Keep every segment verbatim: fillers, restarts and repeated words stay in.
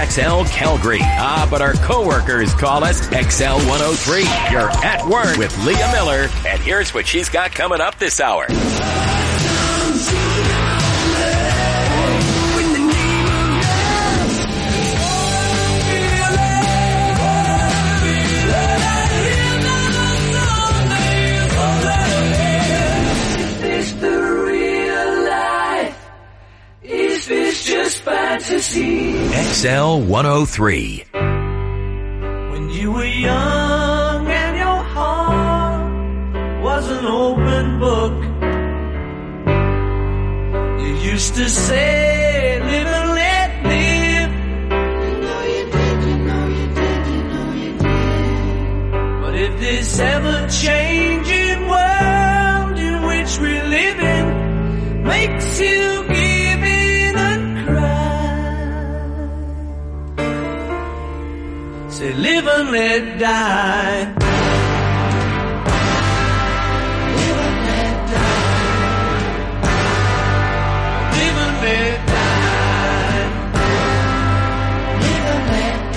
X L Calgary. Ah, but our coworkers call us X L one oh three. You're at work with Leah Miller, and here's what she's got coming up this hour. Just fantasy. X L one oh three. When you were young and your heart was an open book, you used to say, live and let live. You know you did, you know you did, you know you did. But if this ever-changing world in which we live in makes you give say live and let die. Live and let die. Live and let die. Live and let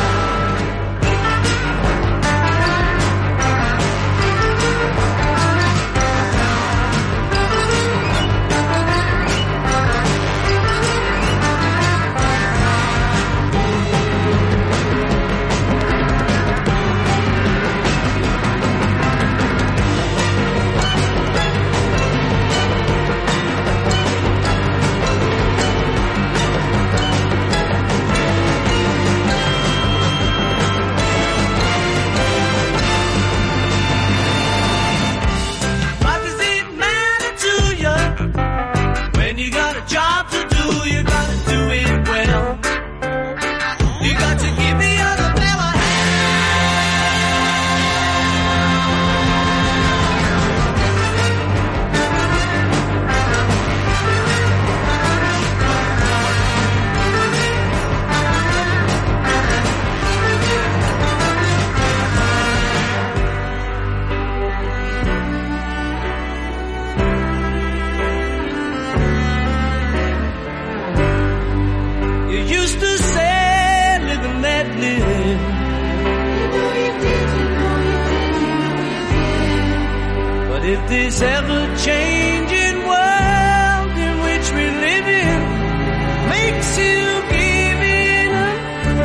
this ever-changing world in which we live in makes you give in a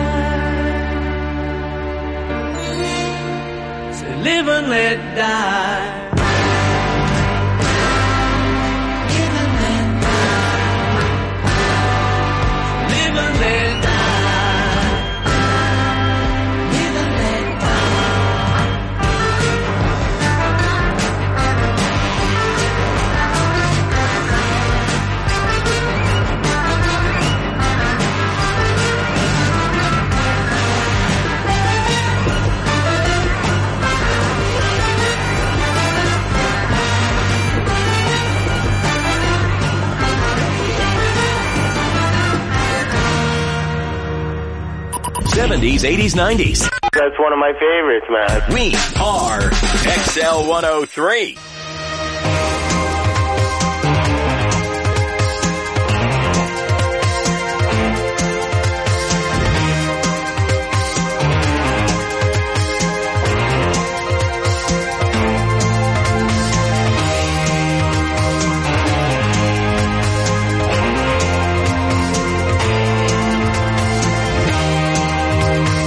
cry. Say live and let die. Live and let die. Live and let die. seventies, eighties, nineties. That's one of my favorites, man. We are X L one oh three.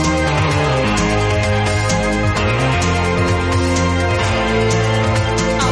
I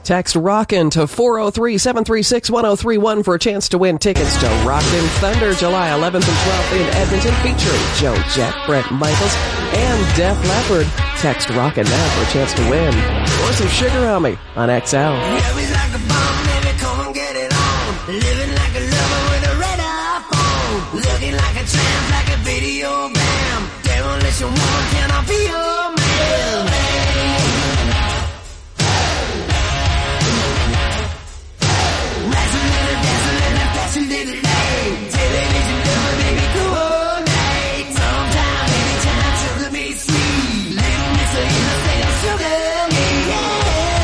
Text ROCKIN to four oh three, seven three six, one oh three one for a chance to win tickets to Rockin' Thunder July eleventh and twelfth in Edmonton, featuring Joe Jett, Bret Michaels, and Def Leppard. Text ROCKIN now for a chance to win. Or some Sugar on Me on X L. Yeah, we like a bomb, baby, come and get it on. Living like a lover with a red iPhone. Looking like a tramp, like a video bam. Demolition woman, can I be your man? Rise a little, dance a little, flash a little light. Television lover, baby, coordinate. Sometime, anytime, sugar me sweet. Little miss in the state of sugar me, yeah.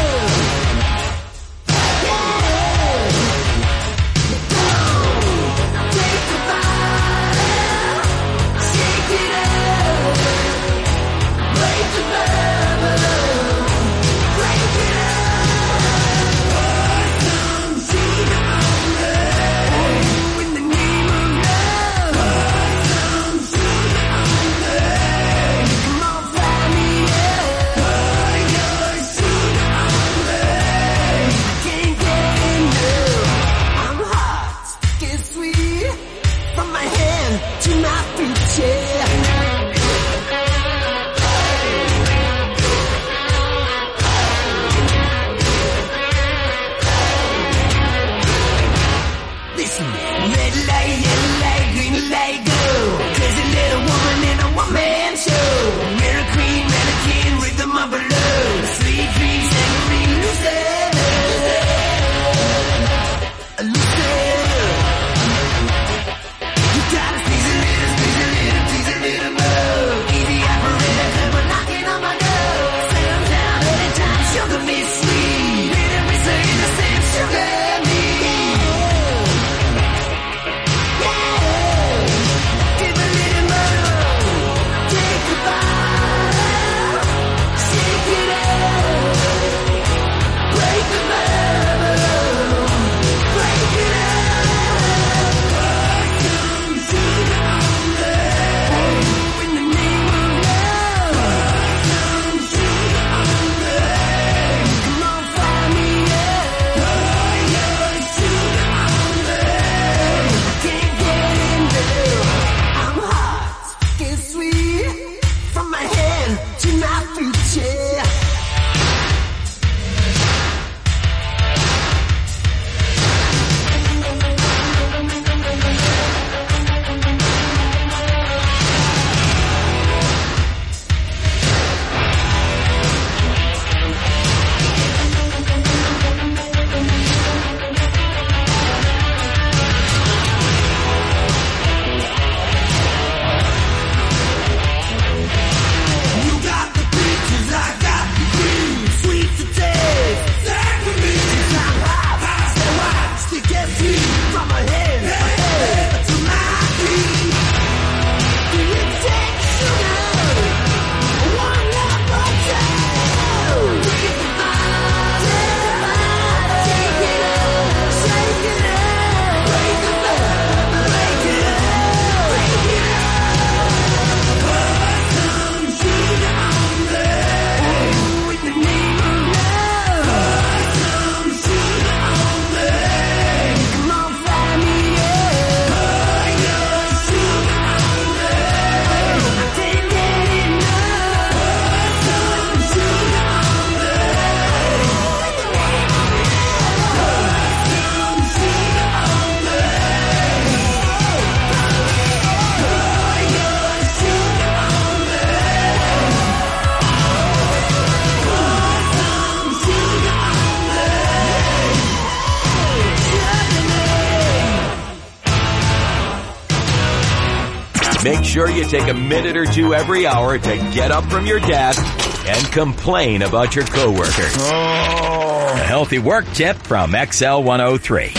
Make sure you take a minute or two every hour to get up from your desk and complain about your coworkers. Oh. A healthy work tip from X L one oh three.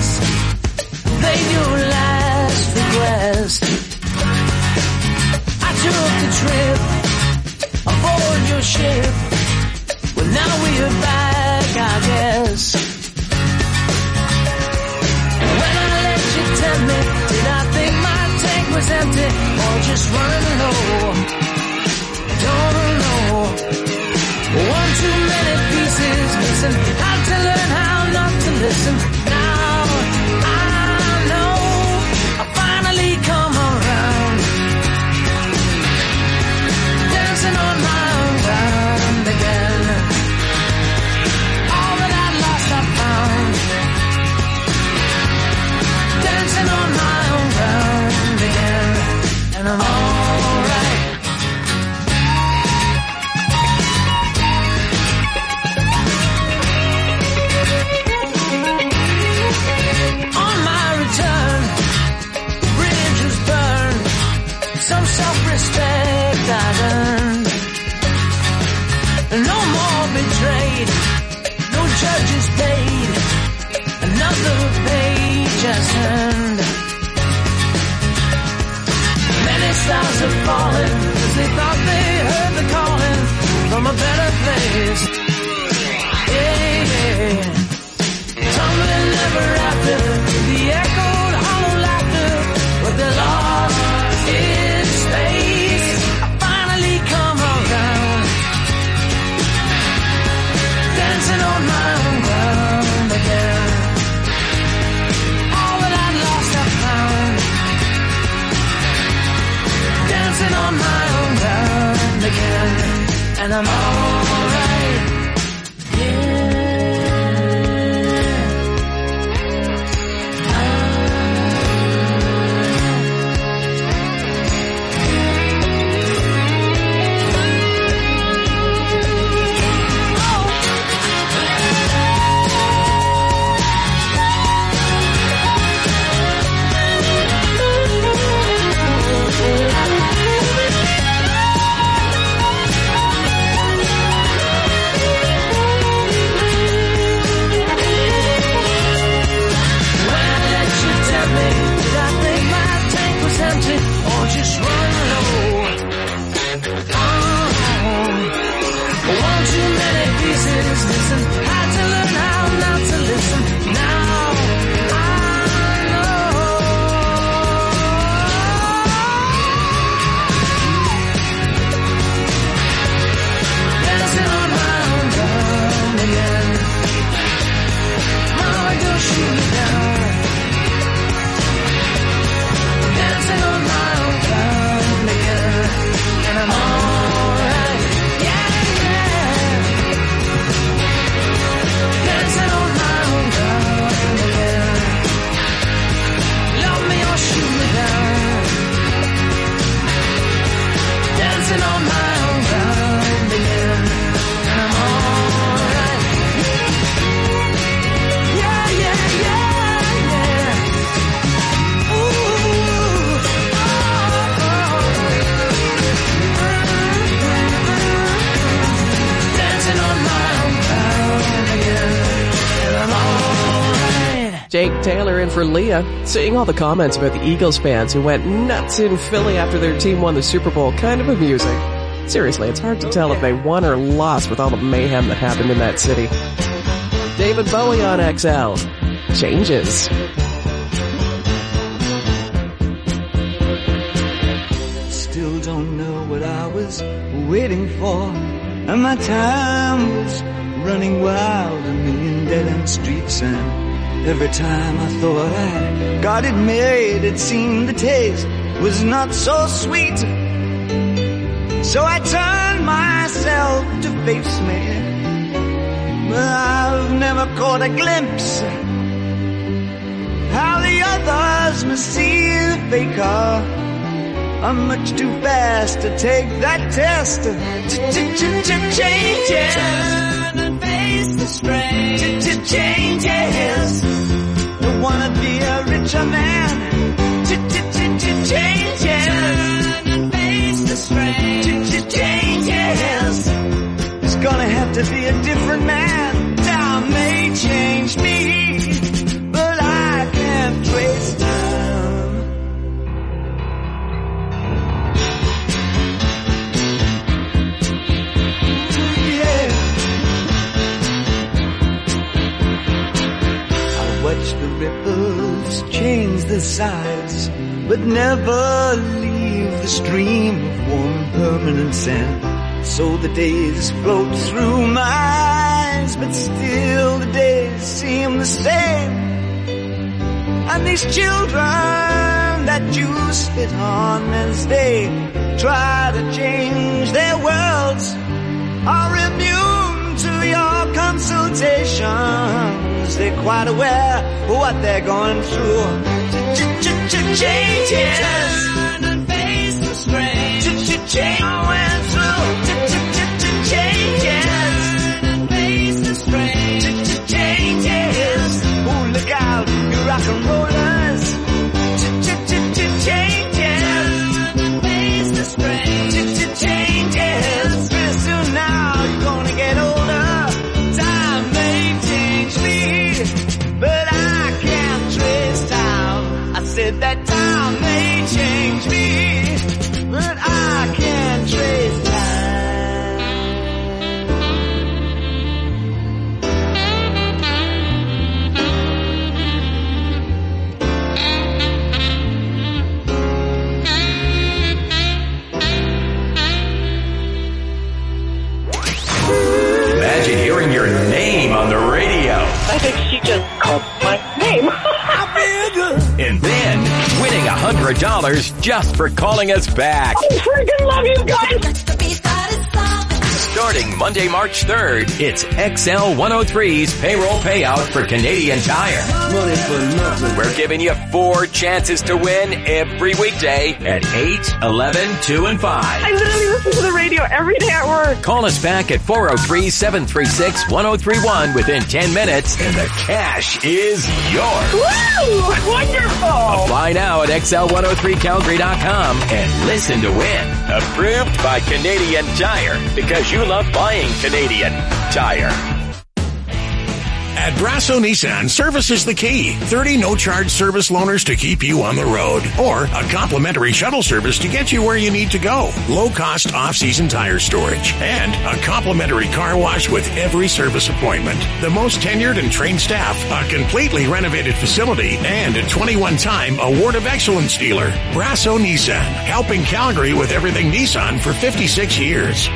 I trip aboard your ship. Well, now we're back, I guess. When I let you tell me, did I think my tank was empty or just running low? Don't know. One too many pieces missing. How to learn how not to listen. Now I know I finally come around, dancing on my own ground again. All that I lost I found, dancing on my own ground again. And I'm alright. Some self-respect I earned. No more betrayed. No judges paid. Another page I turned. Many stars have fallen as they thought they heard the calling from a better place. Yeah, yeah. Tumbling ever after to the echoed hollow laughter, but they lost in space. I finally come around, dancing on my own ground again. All that I lost I found, dancing on my own ground again. And I'm alright, yeah. Just run low. Oh, one too many pieces missing. Had to learn how not to listen. Now I know. Dancing on my own ground again. Mama, don't shoot me down. Dancing on my own ground again, and I'm alright, yeah, yeah. Dancing on my own ground again. Love me or shoot me down. Dancing on my own ground again, and I'm alright. Yeah, yeah, yeah, yeah. Jake Taylor in for Leah, seeing all the comments about the Eagles fans who went nuts in Philly after their team won the Super Bowl. Kind of amusing. Seriously, it's hard to tell if they won or lost with all the mayhem that happened in that city. David Bowie on X L. Changes. Still don't know what I was waiting for, and my time was running wild, a million dead-end streets, and every time I thought I got it made, it seemed the taste was not so sweet. So I turned myself to face me, but I've never caught a glimpse how the others must see the faker. I'm much too fast to take that test. Changes. Turn and face the strain. Changes. Don't wanna be a richer man. Changes. Turn and face the strain. Changes. It's gonna have to be a different man. Time may change me, but I can't trace time. eyes, but never leave the stream of warm permanent sand. So the days float through my eyes, but still the days seem the same. And these children that you spit on as they try to change their worlds are immune to your consultations. They're quite aware of what they're going through. Changes and face the strain. Change went through. Changes and face the strain. Changes. Oh, look out, you rock and rollers. Changes and face the strain. Changes. Pretty soon now you're gonna get older. Time may change me, but I can't trace time. I said that time may change me, but I can't trace time. Imagine hearing your name on the radio. I think she just called my name. And then winning one hundred dollars just for calling us back. I freaking love you guys. Starting Monday, March third, it's X L one oh three's payroll payout for Canadian Tire. Money for nothing. We're giving you four chances to win every weekday at eight, eleven, two, and five. I literally listen to the radio every day at work. Call us back at four oh three, seven three six, one oh three one within ten minutes and the cash is yours. Woo! Wonderful. Apply now at X L one oh three Calgary dot com and listen to win. Approved by Canadian Tire because you love buying Canadian Tire. At Brasso Nissan, service is the key. thirty no-charge service loaners to keep you on the road. Or a complimentary shuttle service to get you where you need to go. Low-cost off-season tire storage. And a complimentary car wash with every service appointment. The most tenured and trained staff, a completely renovated facility, and a twenty-one time Award of Excellence dealer. Brasso Nissan, helping Calgary with everything Nissan for fifty-six years.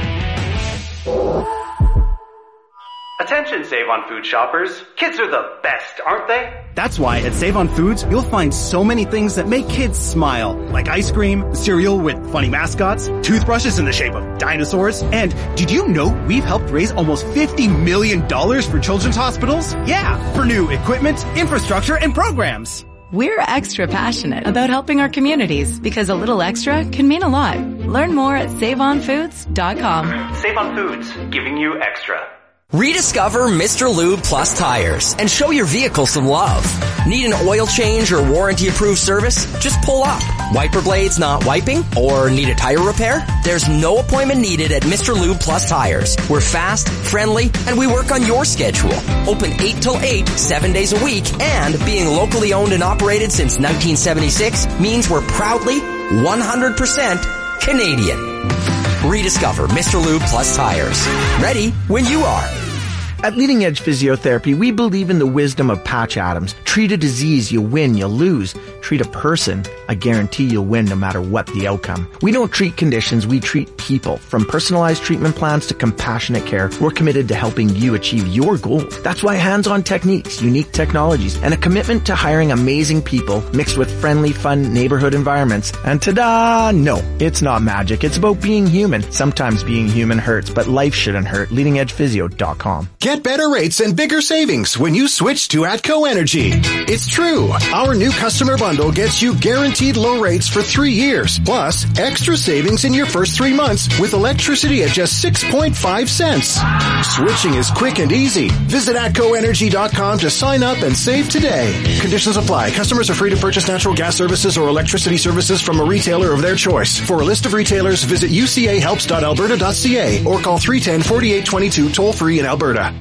Attention Save on Food shoppers. Kids are the best, aren't they? That's why at Save on Foods, you'll find so many things that make kids smile. Like ice cream, cereal with funny mascots, toothbrushes in the shape of dinosaurs. And did you know we've helped raise almost fifty million dollars for children's hospitals? Yeah, for new equipment, infrastructure, and programs. We're extra passionate about helping our communities because a little extra can mean a lot. Learn more at save on foods dot com. Save on Foods, giving you extra. Rediscover Mister Lube Plus tires and show your vehicle some love. Need an oil change or warranty-approved service? Just pull up. Wiper blades not wiping? Or need a tire repair? There's no appointment needed at Mister Lube Plus Tires. We're fast, friendly, and we work on your schedule. Open eight till eight, seven days a week, and being locally owned and operated since nineteen seventy-six means we're proudly one hundred percent Canadian. Rediscover Mister Lube Plus Tires. Ready when you are. At Leading Edge Physiotherapy, we believe in the wisdom of Patch Adams. Treat a disease, you win, you lose. Treat a person, I guarantee you'll win no matter what the outcome. We don't treat conditions, we treat people. From personalized treatment plans to compassionate care, we're committed to helping you achieve your goals. That's why hands-on techniques, unique technologies, and a commitment to hiring amazing people mixed with friendly, fun neighborhood environments. And ta-da! No, it's not magic. It's about being human. Sometimes being human hurts, but life shouldn't hurt. leading edge physio dot com. Get better rates and bigger savings when you switch to Atco Energy. It's true. Our new customer bundle gets you guaranteed low rates for three years, plus extra savings in your first three months with electricity at just six point five cents. Switching is quick and easy. Visit atco energy dot com to sign up and save today. Conditions apply. Customers are free to purchase natural gas services or electricity services from a retailer of their choice. For a list of retailers, visit u c a helps dot alberta dot c a or call three one zero, four eight two two toll free in Alberta.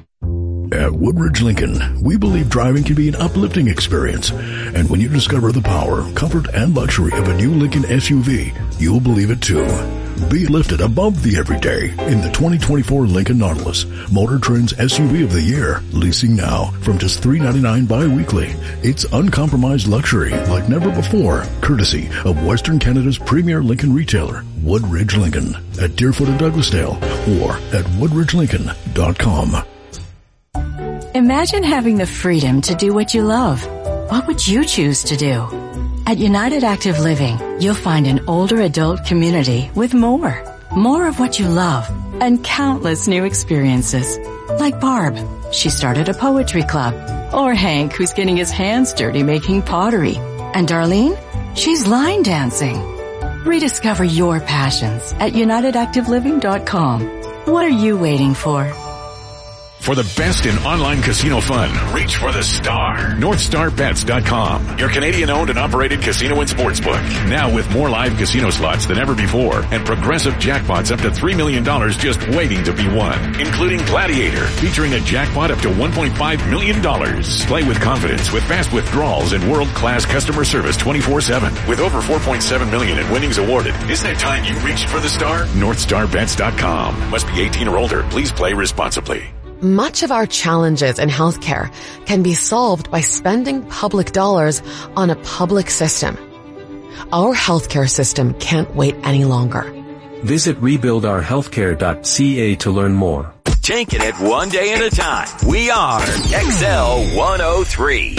At Woodridge Lincoln, we believe driving can be an uplifting experience. And when you discover the power, comfort, and luxury of a new Lincoln S U V, you'll believe it too. Be lifted above the everyday in the twenty twenty-four Lincoln Nautilus, Motor Trend's S U V of the year. Leasing now from just three dollars and ninety-nine cents bi-weekly. It's uncompromised luxury like never before, courtesy of Western Canada's premier Lincoln retailer, Woodridge Lincoln, at Deerfoot and Douglasdale, or at woodridge lincoln dot com. Imagine having the freedom to do what you love. What would you choose to do? At United Active Living, you'll find an older adult community with more. More of what you love and countless new experiences. Like Barb, she started a poetry club. Or Hank, who's getting his hands dirty making pottery. And Darlene, she's line dancing. Rediscover your passions at united active living dot com. What are you waiting for? For the best in online casino fun, reach for the star. North Star Bets dot com, your Canadian-owned and operated casino and sportsbook. Now with more live casino slots than ever before and progressive jackpots up to three million dollars just waiting to be won, including Gladiator, featuring a jackpot up to one point five million dollars. Play with confidence with fast withdrawals and world-class customer service twenty-four seven. With over four point seven million dollars in winnings awarded, isn't it time you reached for the star? North Star Bets dot com. Must be eighteen or older. Please play responsibly. Much of our challenges in healthcare can be solved by spending public dollars on a public system. Our healthcare system can't wait any longer. Visit rebuild our healthcare dot c a to learn more. Taking it one day at a time. We are X L one oh three.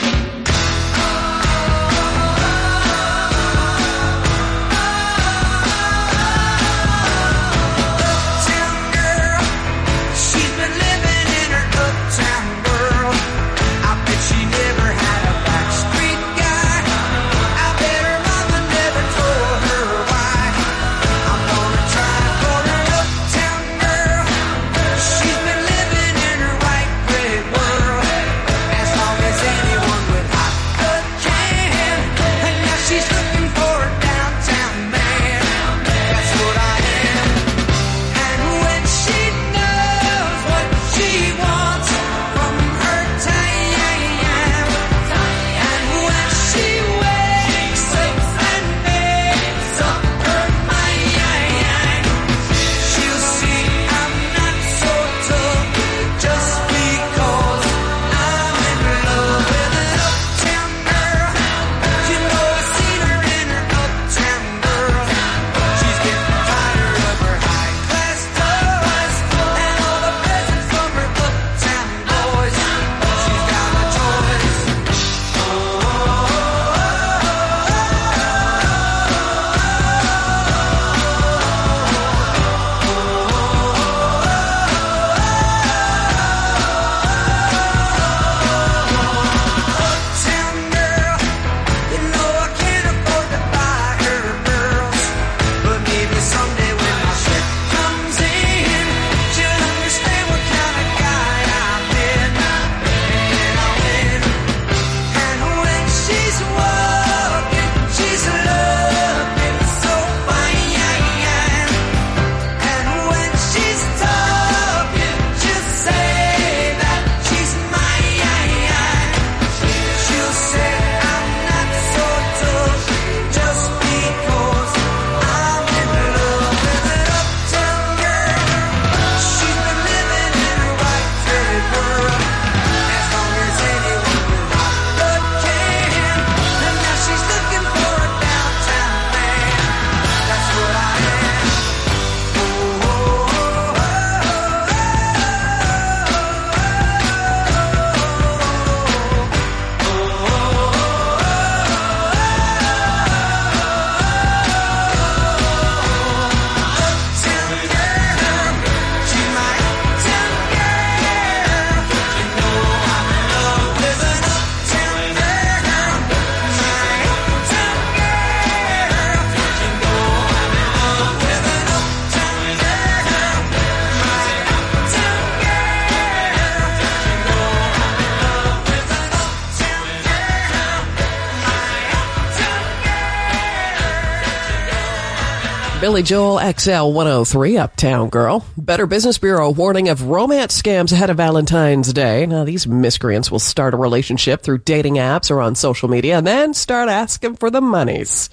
Billy Joel, X L one oh three, Uptown Girl. Better Business Bureau warning of romance scams ahead of Valentine's Day. Now, these miscreants will start a relationship through dating apps or on social media and then start asking for the monies.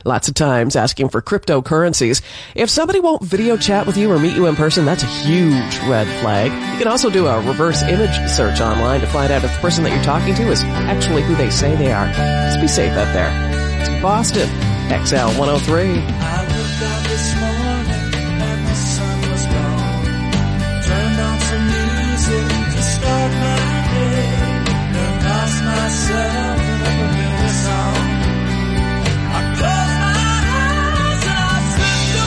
lots of times asking for cryptocurrencies. If somebody won't video chat with you or meet you in person, that's a huge red flag. You can also do a reverse image search online to find out if the person that you're talking to is actually who they say they are. Just be safe out there. It's Boston, X L one oh three. I looked out this morning and the sun was gone. Turned on some music to start my day. Then lost myself in a familiar song. I closed my eyes and I slipped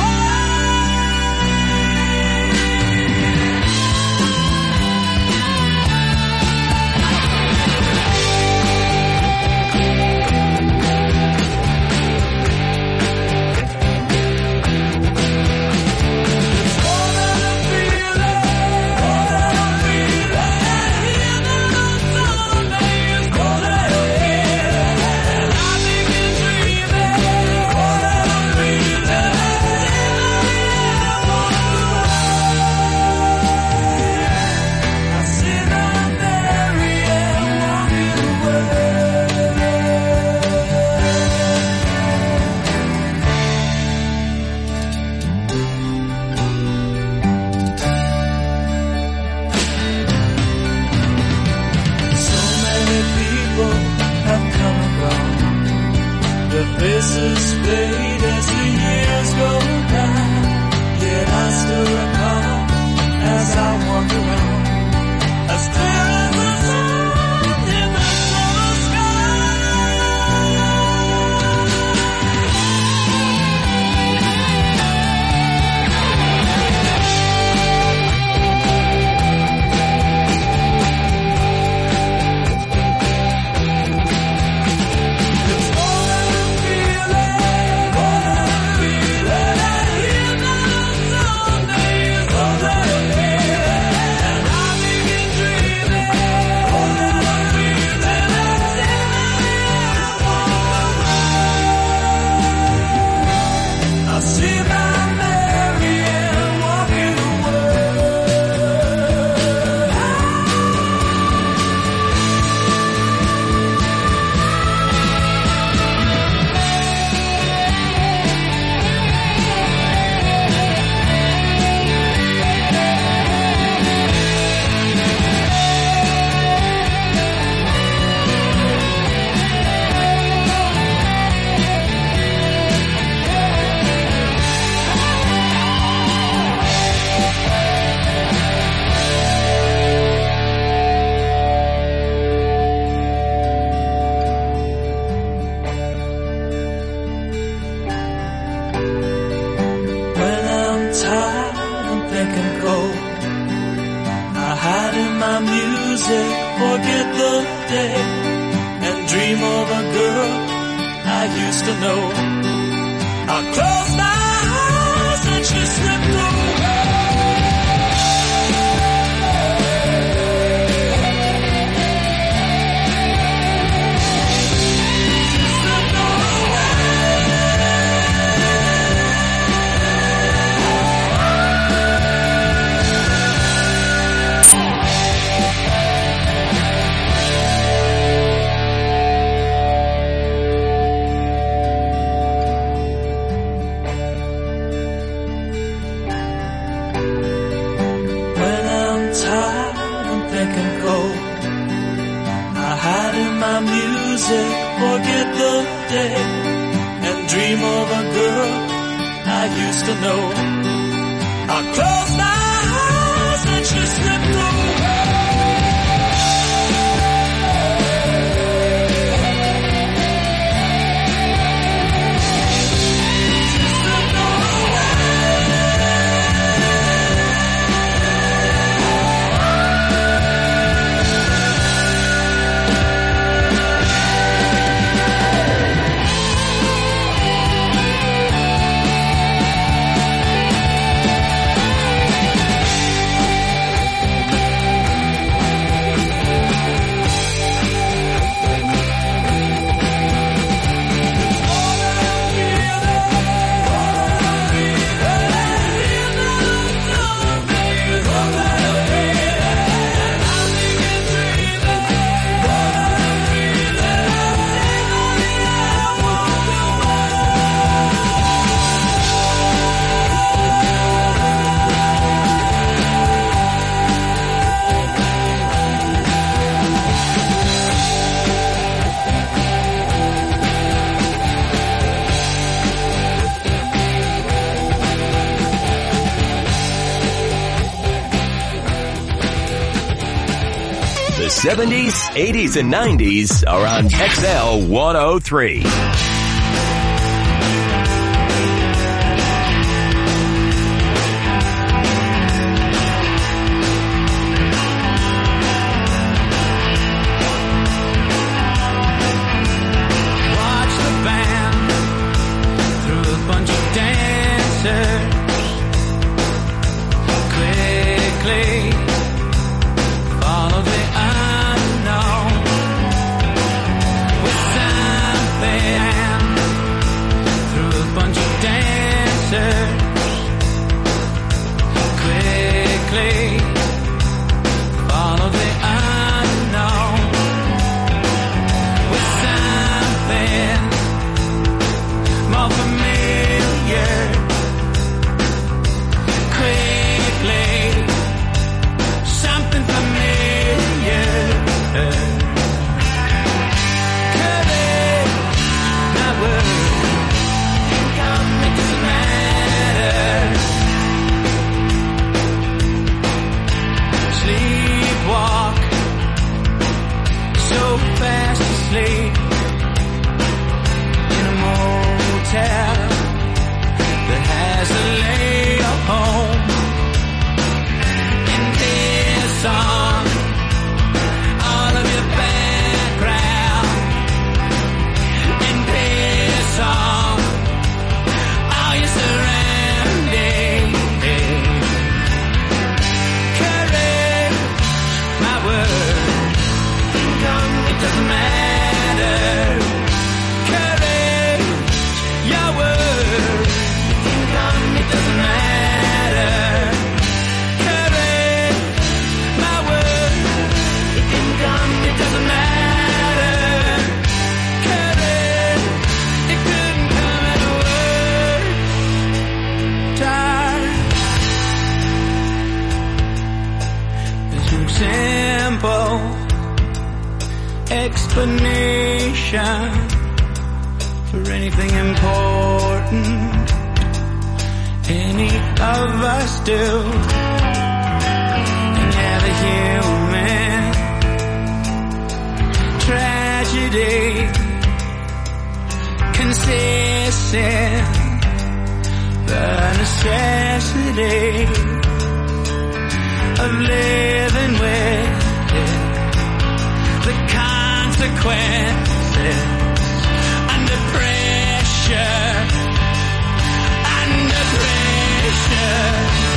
faces fade as the years go by. Yet I still recall as I wander around, as clear as the sun in the summer seventies, eighties, and nineties are on X L one oh three. Explanation for anything important any of us do. And yeah, the human tragedy consists in the necessity of living with the consequences under pressure, under pressure.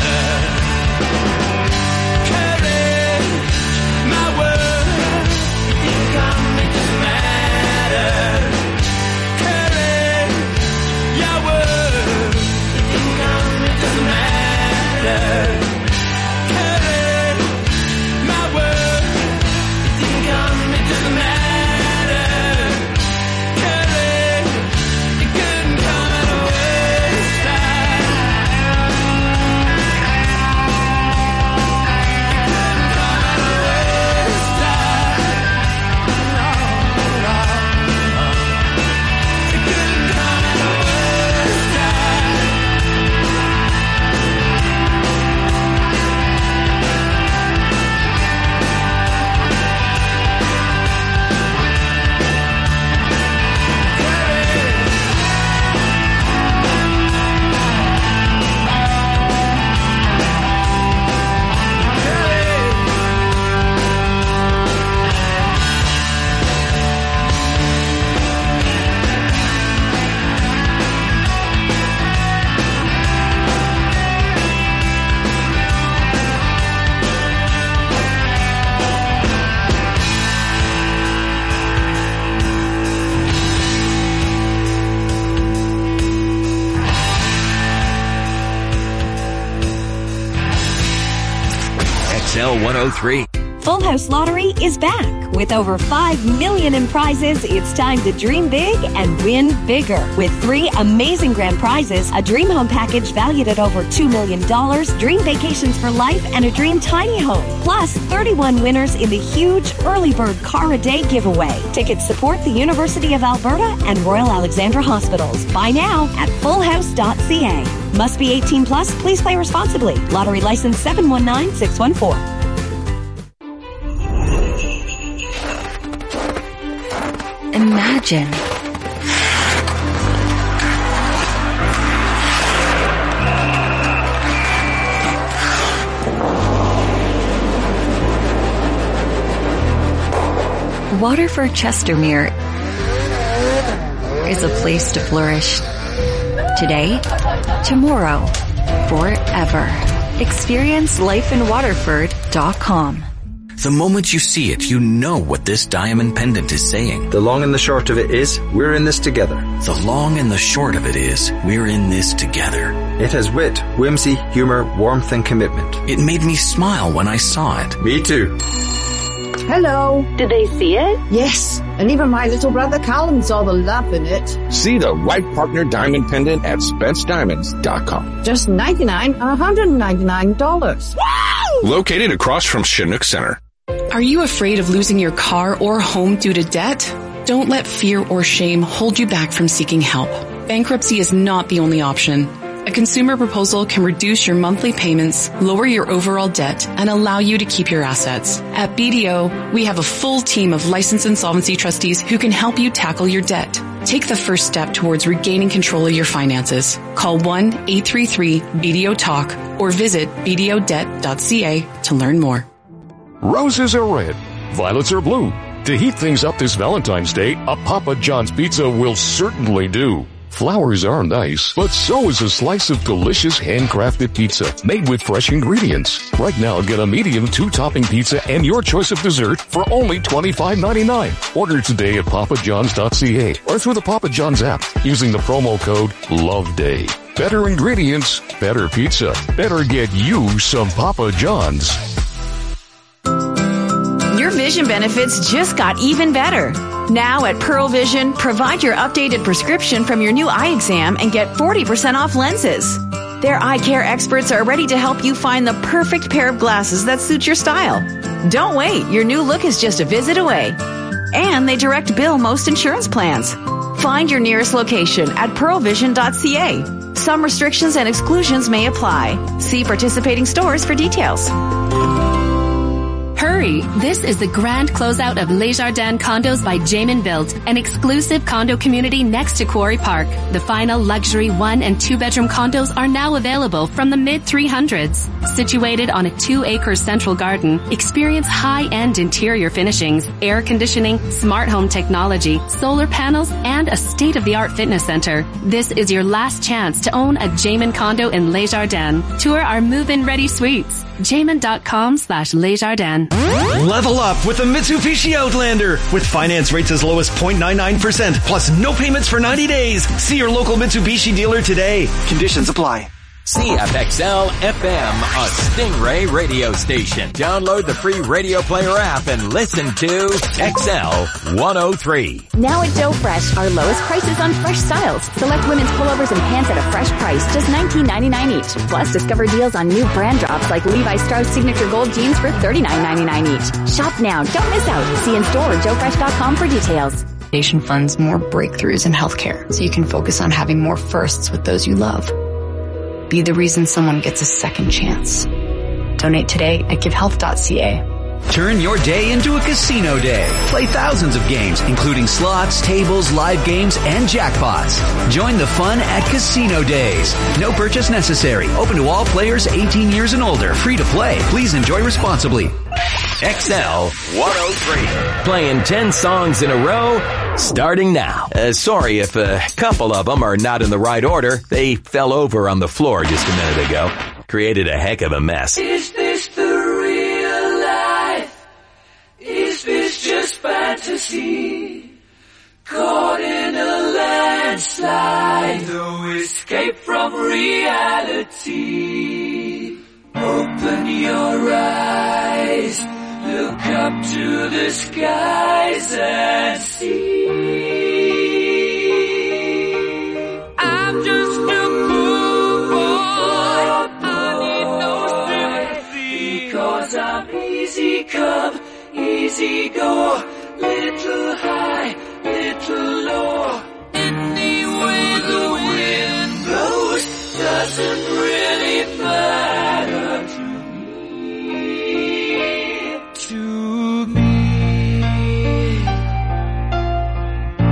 Courage, my word, if you come, it doesn't matter. Courage, your word, if you come, it doesn't matter. X L one oh three. Full House Lottery is back. With over five million in prizes, it's time to dream big and win bigger. With three amazing grand prizes, a dream home package valued at over two million dollars, dream vacations for life, and a dream tiny home. Plus, thirty-one winners in the huge Early Bird Car a Day giveaway. Tickets support the University of Alberta and Royal Alexandra Hospitals. Buy now at full house dot c a. Must be eighteen plus. Please play responsibly. Lottery license seven one nine six one four. Imagine. Waterford Chestermere is a place to flourish. Today, tomorrow, forever. Experience life in waterford dot com. The moment you see it, you know what this diamond pendant is saying. The long and the short of it is, we're in this together. The long and the short of it is, we're in this together. It has wit, whimsy, humor, warmth, and commitment. It made me smile when I saw it. Me too. Hello. Did they see it? Yes, and even my little brother Callum saw the love in it. See the right partner diamond pendant at spence diamonds dot com. Just ninety-nine dollars and one hundred ninety-nine dollars. Wow! Located across from Chinook Center. Are you afraid of losing your car or home due to debt? Don't let fear or shame hold you back from seeking help. Bankruptcy is not the only option. A consumer proposal can reduce your monthly payments, lower your overall debt, and allow you to keep your assets. At B D O, we have a full team of licensed insolvency trustees who can help you tackle your debt. Take the first step towards regaining control of your finances. Call one eight three three B D O talk or visit b d o debt dot c a to learn more. Roses are red, violets are blue. To heat things up this Valentine's Day, a Papa John's pizza will certainly do. Flowers are nice, but so is a slice of delicious handcrafted pizza made with fresh ingredients. Right now, get a medium two-topping pizza and your choice of dessert for only twenty-five ninety-nine. Order today at papa johns dot c a or through the Papa John's app using the promo code LOVEDAY. Better ingredients, better pizza. Better get you some Papa John's. Your vision benefits just got even better. Now at Pearl Vision, provide your updated prescription from your new eye exam and get forty percent off lenses. Their eye care experts are ready to help you find the perfect pair of glasses that suits your style. Don't wait, your new look is just a visit away. And they direct bill most insurance plans. Find your nearest location at pearl vision dot c a. Some restrictions and exclusions may apply. See participating stores for details. Hurry! This is the grand closeout of Les Jardins Condos by Jamin Built, an exclusive condo community next to Quarry Park. The final luxury one and two bedroom condos are now available from the mid three hundreds. Situated on a two acre central garden, experience high-end interior finishings, air conditioning, smart home technology, solar panels, and a state-of-the-art fitness center. This is your last chance to own a Jamin condo in Les Jardins. Tour our move-in ready suites. Jamin dot com slash Les Jardins. Level up with the Mitsubishi Outlander with finance rates as low as zero point nine nine percent plus no payments for ninety days. See your local Mitsubishi dealer today. Conditions apply. C F X L F M, a Stingray radio station. Download the free Radio Player app and listen to X L one oh three. Now at Joe Fresh, our lowest prices on fresh styles. Select women's pullovers and pants at a fresh price, just nineteen ninety-nine each. Plus, discover deals on new brand drops like Levi Strauss Signature Gold jeans for thirty-nine ninety-nine each. Shop now, don't miss out. See in store or joe fresh dot com for details. Nation funds more breakthroughs in healthcare, so you can focus on having more firsts with those you love. Be the reason someone gets a second chance. Donate today at give health dot c a. Turn your day into a casino day. Play thousands of games, including slots, tables, live games, and jackpots. Join the fun at Casino Days. No purchase necessary. Open to all players eighteen years and older. Free to play. Please enjoy responsibly. X L one oh three. Playing ten songs in a row, starting now. Uh, sorry if a couple of them are not in the right order. They fell over on the floor just a minute ago. Created a heck of a mess. Is this the real life? Is this just fantasy? Caught in a landslide, no escape from reality. Open your eyes, look up to the skies and see. I'm just a poor boy, I need no sympathy, 'cause I'm easy come, easy go, little high, little low. Any way the wind blows doesn't really matter to me, to me.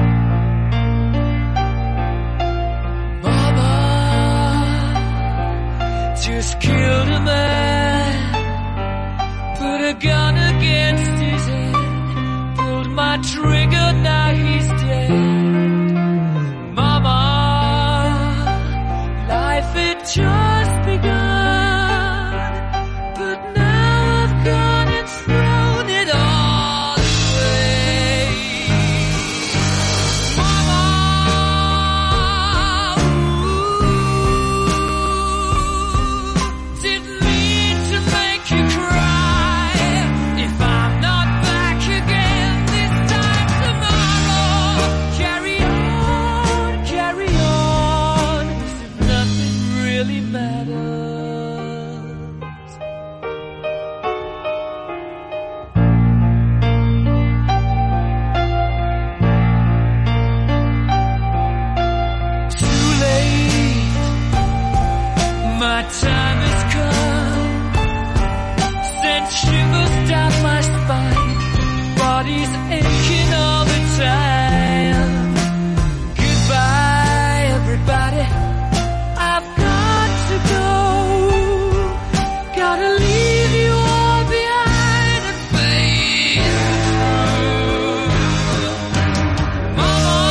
just killed a man, put a gun against his head, pulled my trigger, now he's dead. Mama, life had just begun, but now I've gone and thrown it all away. Mama, ooh, didn't mean to make you cry. If I'm not back again this time tomorrow, carry on, carry on, as if nothing really matters. Too late, my time has come, sent shivers down my spine, body's aching all the time. Goodbye, everybody, I've got to go, gotta leave you all behind and face through. Mama,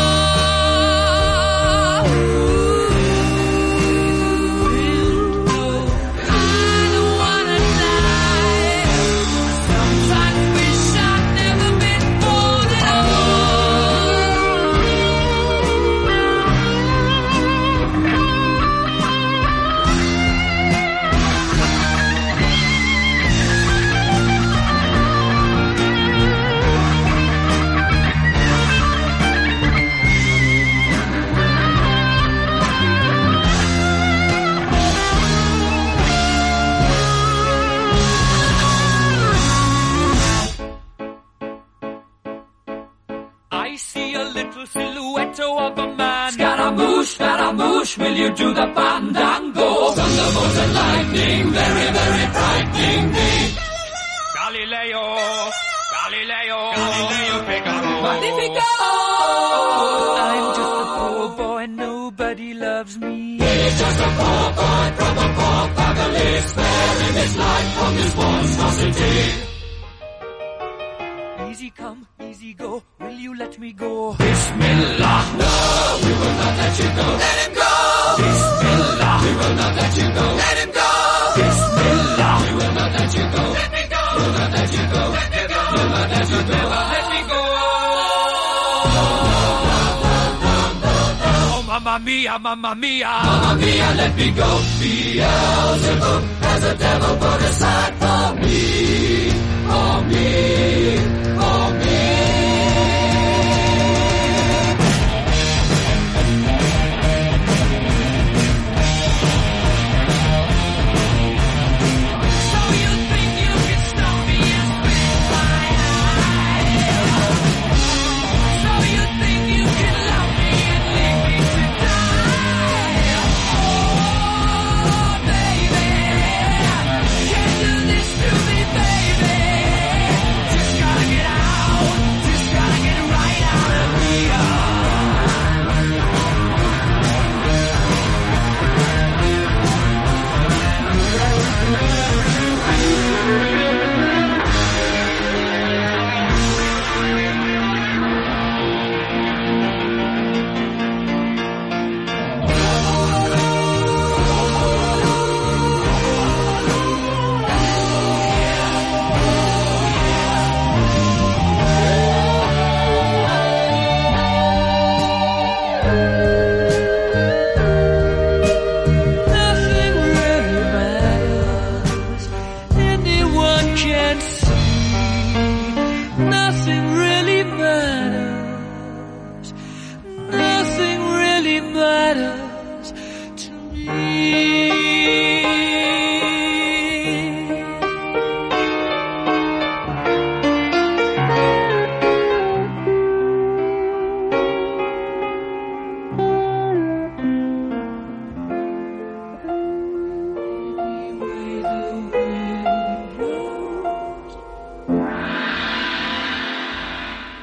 I don't wanna die. Sometimes wish I'd never been born at I see a little silhouette of a man. Scaramouche, Scaramouche, will you do the fandango? Thunderbolt and lightning, very, very frightening me. Galileo, Galileo, Galileo Figaro. Magnifico! I'm just a poor boy, nobody loves me. He's just a poor boy from a poor family, sparing his life from this monstrosity. Easy come, easy go, will you let me go? Bismillah, no, we will not let you go. Let him go! Bismillah, we will not let you go. Let him go! Bismillah, we will not let you go. Let me go! We'll not let you go. Let me go! We'll not let you go. Let me go! Oh, mamma mia, mamma mia, mamma mia, let me go. Beelzebub has a devil put aside for me, for me, for me. So you think you can stop me and spit my eye? So you think you can love me and leave me to die? Oh, baby, can't do this to me, baby. Just gotta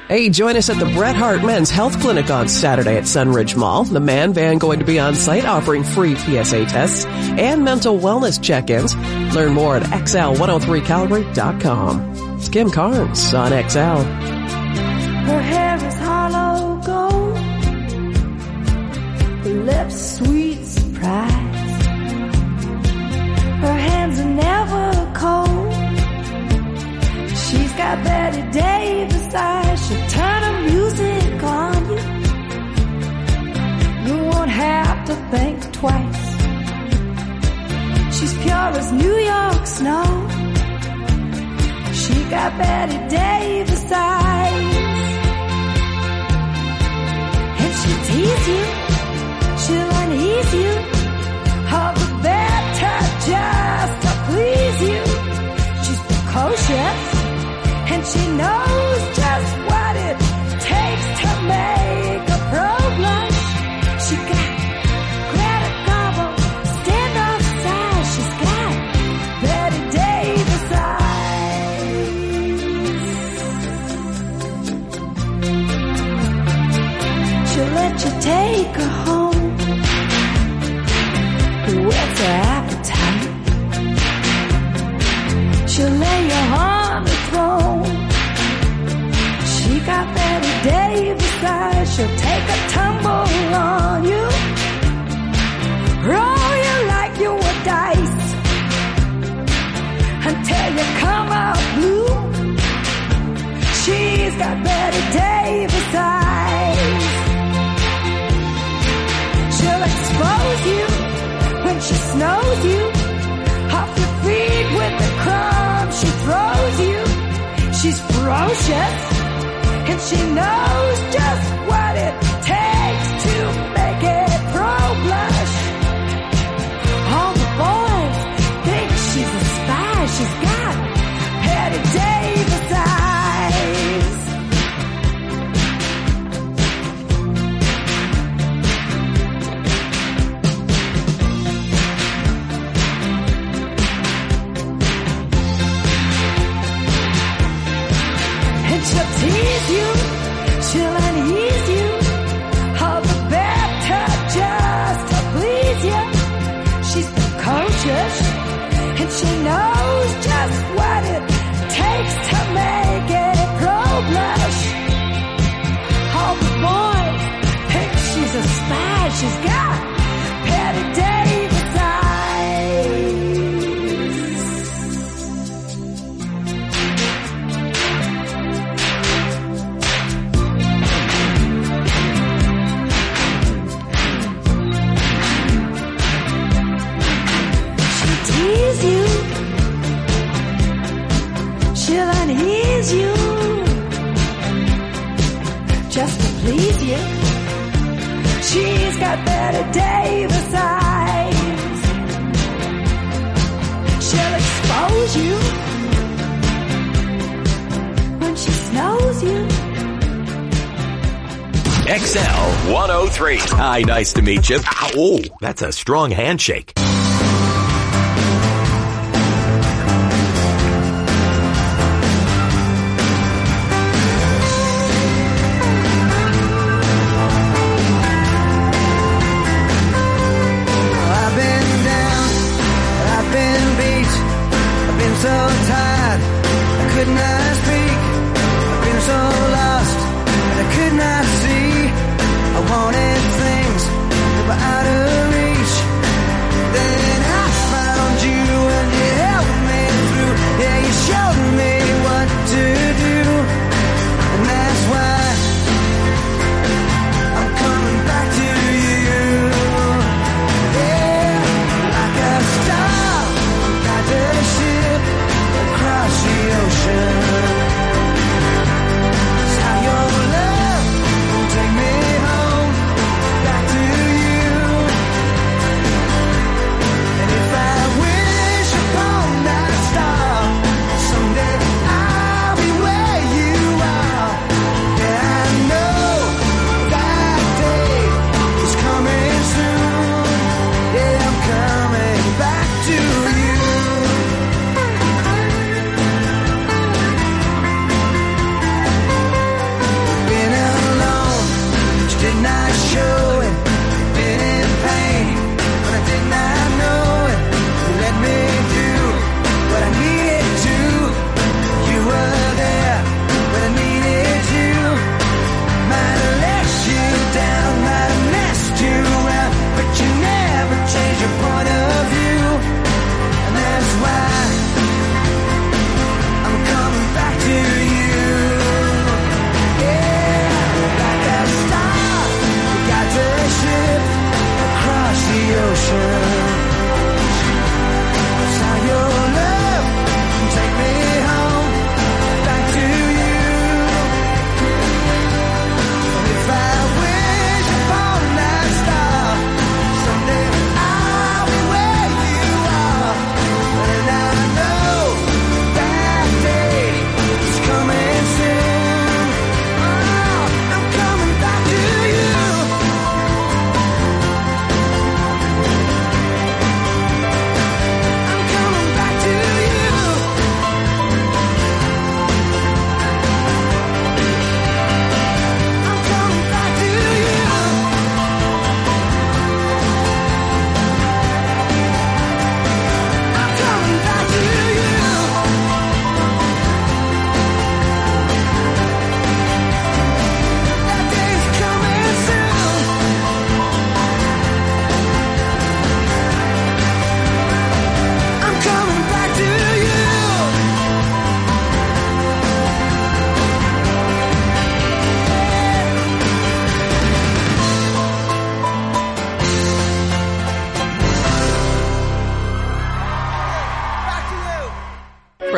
Hey, join us at the Bret Hart Men's Health Clinic on Saturday at Sunridge Mall. The Man Van going to be on site offering free P S A tests and mental wellness check-ins. Learn more at X L one oh three Calgary dot com. It's Kim Carnes on X L. Her hair is hollow gold, her lips sweet surprise. Her hands are never cold. She's got Betty Davis eyes. She'll turn her music on you. You won't have to think twice. She's pure as New York snow. She got Betty Davis eyes. And she'll tease you, she'll unease you, all the better just to please you. She's precocious, and she knows just what it takes to make a pro blush. She got Greta Garbo, standoff size. She's got Betty Davis eyes. She'll let you take her home, whet her appetite. She'll lay you on the throne. She got Betty Davis eyes. She'll take a tumble on you, roll you like you were dice, until you come out blue. She's got Betty Davis eyes. She'll expose you when she snows you, off your feet with the crumbs she throws you. She's ferocious, and she knows just what it takes to make it pro blush. All the boys think she's a spy. She's got Betty Davis eyes. She'll tease you, she'll unease you, all the better just to please you. She's precocious, and she knows just what it takes to make it pro blush. All the boys think she's a spy. She's got Betty Davis eyes. Tease you, she'll unease you, just to please you. She's got Betty Davis eyes. She'll expose you when she snows you. X L one oh three. Hi, nice to meet you. Oh, that's a strong handshake. So tired, I could not speak. I've been so lost that I could not see. I wanted things that were out of reach. Then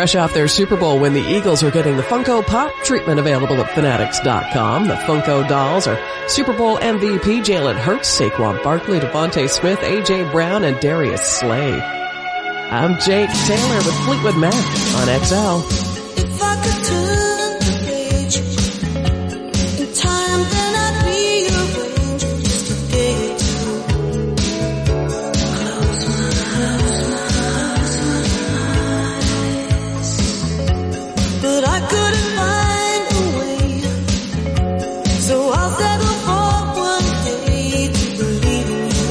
Fresh off their Super Bowl win, the Eagles are getting the Funko Pop treatment available at Fanatics dot com. The Funko dolls are Super Bowl M V P Jalen Hurts, Saquon Barkley, Devontae Smith, A J Brown, and Darius Slay. I'm Jake Taylor with Fleetwood Mac on X L. If I could turn the page in time, then I'd rearrange just a day or two. Close my eyes, but I couldn't find a way, so I'll settle for one day to believe in you.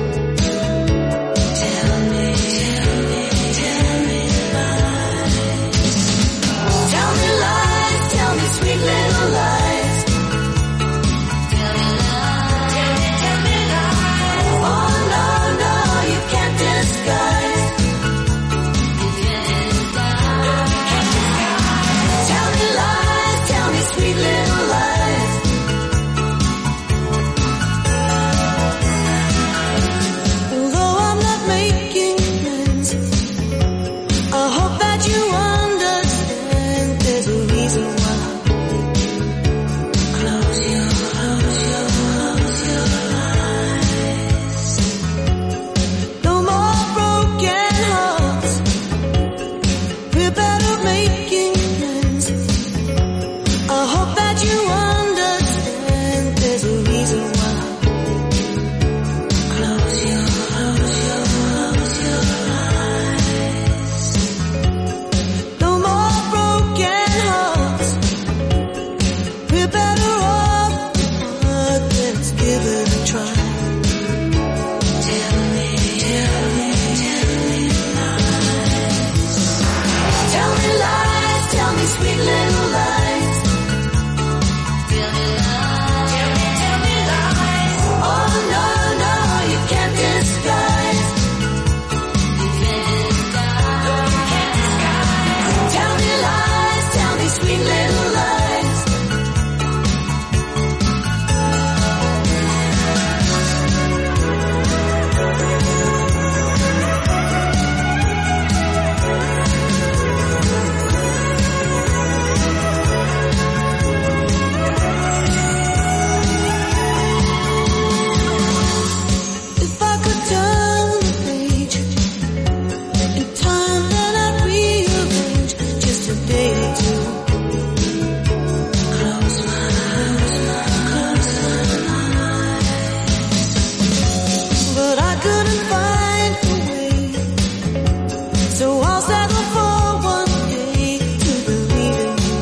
Tell me, tell me, tell me lies. Tell me lies, tell me sweet little lies. Tell me lies, tell me, tell me lies. Oh no, no, you can't disguise. You can't disguise. Tell me lies, tell me sweet little lies. Although I'm not making plans, I hope that you understand there's a reason why. Close your, close your, close your eyes. No more broken hearts. We're better making plans. I hope that you understand there's a reason why. Close your, close your, close your eyes. No more broken hearts. We're better off apart. Let's give it a try. Tell me, tell me, tell me lies. Tell me lies, tell me sweet little lies. Tell me lies, tell me, tell me lies. Oh no, no, you can't disguise. You can't disguise. No, you can't disguise. Tell me lies, tell me sweet little lies. If I could turn the page in time, then I'd rearrange just a day or two. Close my eyes, close my eyes. But I couldn't find a way, so I'll settle for one day to believe in you.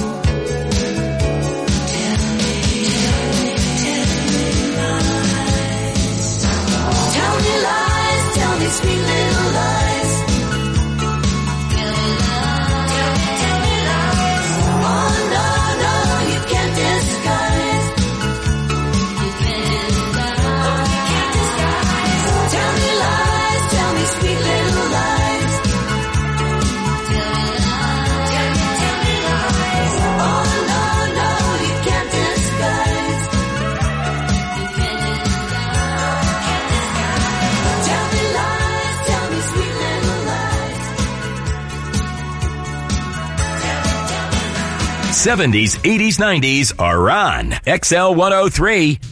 Tell me, tell me, tell me lies. Tell me lies, tell me sweet little lies. Tell me lies, tell me, tell me lies. Oh no, no, you can't disguise. You can't disguise. No, you can't disguise. Tell me lies, tell me sweet little lies. Tell me lies, tell me, tell me lies. Oh no, no, you can't disguise. You can't disguise. Can't disguise. Tell me lies, tell me sweet little lies. seventies, eighties, nineties are on X L one oh three.